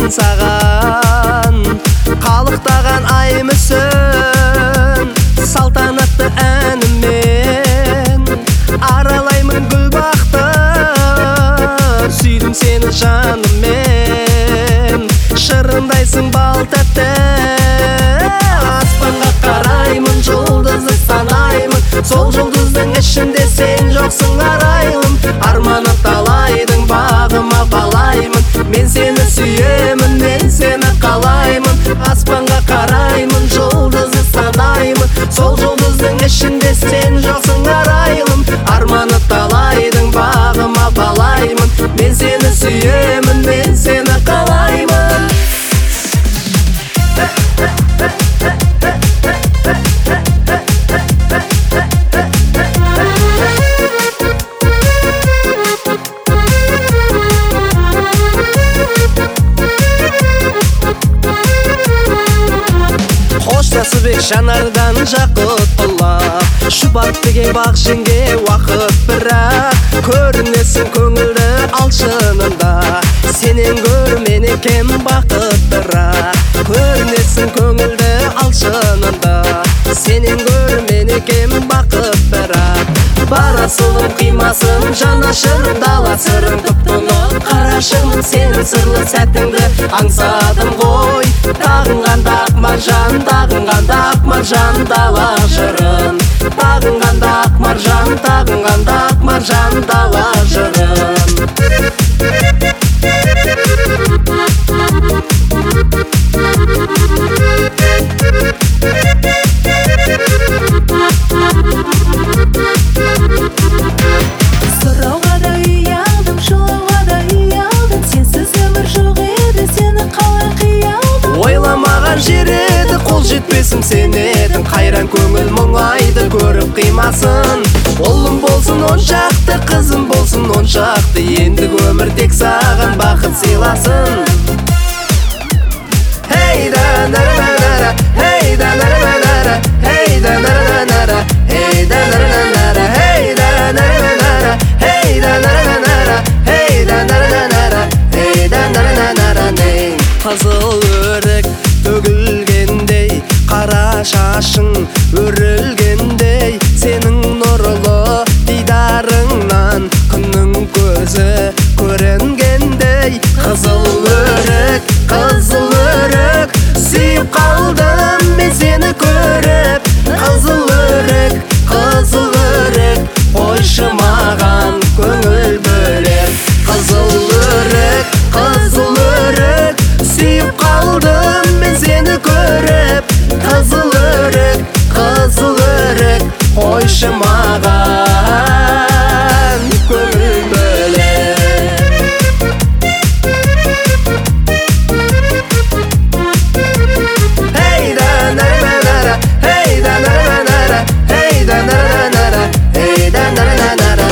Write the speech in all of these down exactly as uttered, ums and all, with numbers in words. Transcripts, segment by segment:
сен саған, қалықтаған ай мүсін, салтанатты әнімен аралаймын гүл бақты. Сүйдім сені жаныммен, шырындайсың бал тәтті. Аспанға қараймын, жұлдызды санаймын, сол жұлдыздың ішінде сен жоқсың арайлым. Арманы талайдың бағыма балаймын, мен сені сүйемін, мен сені қалаймын. Аспанға қараймын, жұлдызды санаймын, сол жұлдыздың ішінде сен жоқсың арайлым. Арманы талайдың бағыма балаймын, мен сені сүйемін, мен сені қалаймын. Қоштасып жанардан жақұт ұлап, шұбаттыге бақ жеңге уақыт бірақ. Көрінесің көңілді алшынында, сенен көрмен екен бақыттырақ. Көрінесің көңілді алшынында, сенен көрмен екен бақыттырақ. Барасылым қимасын, жанашырым дала сырым тұп-тұнық. Қарашымын сенің сырлы сәтіңді аңсадым ғой. Тағынғанда ақ маржан, тағынғанда ақ маржан дала жырын. Тағынғанда ақ маржан, тағынғанда ақ маржан дала жырын. Сұрауға да ұялдым, жылауға да ұялдым, сенсіз өмір жоқ еді, сені қалай қиялдым. Ойламаған жер еді, қол жетпесім сен едің. Қайран көңіл мұңайды көріп қимасын. Ұлым болсын оншақты, қызым болсын оншақты, ендігі өмір тек саған бақыт сыйласын. Hey da na na na na, hey da na na na na, hey da na na na na, hey da na na na na, hey da na na na na, hey da na na na na, hey da na na na na, hey da na na na na. Қызыл өрік төгілгендей, қара шашың өрілгендей, сенің нұрлы дидарыңнан күннің көзі көрінгендей. Қызыл өрік, қызыл өрік, сүйіп қалдым мен сені көріп. Қызыл өрік, қызыл өрік, қойшы маған көңіл бөліп. Қызыл өрік, қызыл өрік, сүйіп қалдым мен сені көріп. Қызыл өрік, қызыл өрік, қойшы маған көңіл бөліп. Hey da na na na na, hey da na na na na, hey da na na na na, hey da na na na na.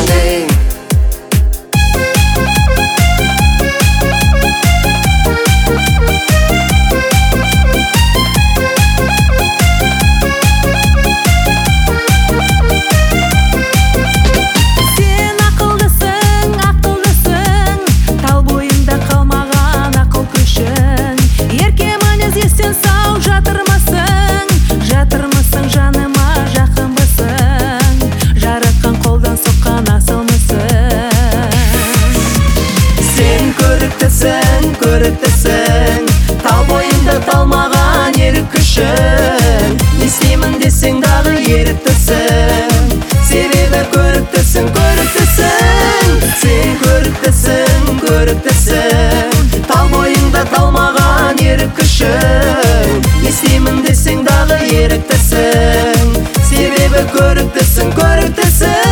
Сен ақылдысың, ақылдысың, тал бойында қалмаған ақыл күшің. Ерке мінез естен сау жатырмысың, жатырмысың жаныма жақынбысың, жаратқан қолдан соққан асылмысың. Сен көріктісің, көріктісің, тал бойында талмаған ерік күшің. Не істеймін десең дағы еріктісің, себебі көріктісің, көріктісің. Сен көріктісің, көріктісің, тал бойында талмаған ерік күшің. Не істеймін десең дағы еріктісің, себебі көріктісің, көріктісің.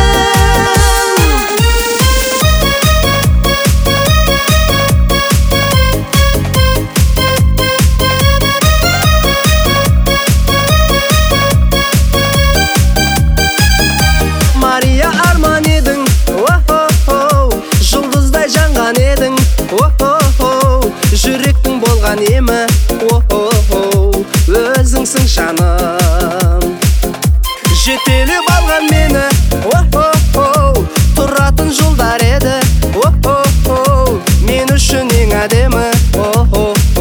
Мария арман едің, о-хо-хо, жұлдыздай жанған едің, о-хо-хо, жүректің болған емі, о-хо-хо, өзіңсің жаным. Жетелеп алған мені, о-хо-хо, тұратын жолдар еді, о-хо-хо, мен үшін ең әдемі, о-хо-хо.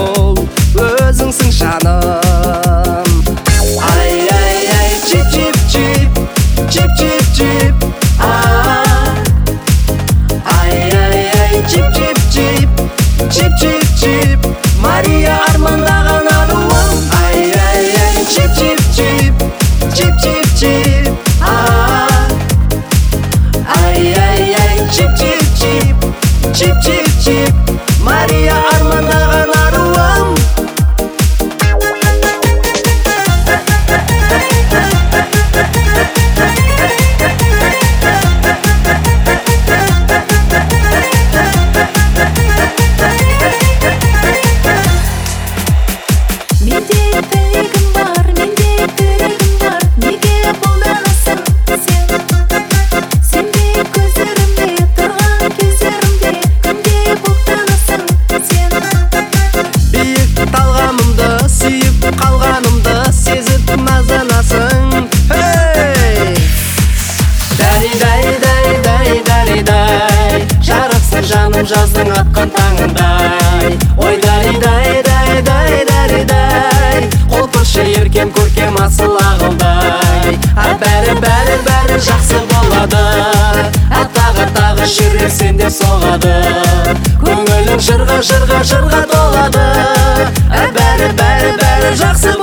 чип чип чип Мария армандаған аруым ай ай ай чип чип чип чип чип чип ай ай ай чип чип чип чип чип чип Мария армандаған аруым Менде тілегім бар, менде тілегім бар, неге қолданасың сен? Сендей көздерімде тұрған кездерімде кімге бұлтанасың сен? Биік талғамымды сүйіп қалғанымды сезіп назанасың Хей! Дәри-дай, дай-дай, дәри-дай Жарықсың жаным жаздың атқан таңындай Ой, дәри-дай, дай-дай, дәри-дай Қолпыршы еркем көркем асыл ағылдай А бәрі, бәрі, бәрі жақсы болады А тағы, тағы жүрек сенде соғады Көңілің жырға, жырға, жырға толады А бәрі, бәрі, бәрі жақсы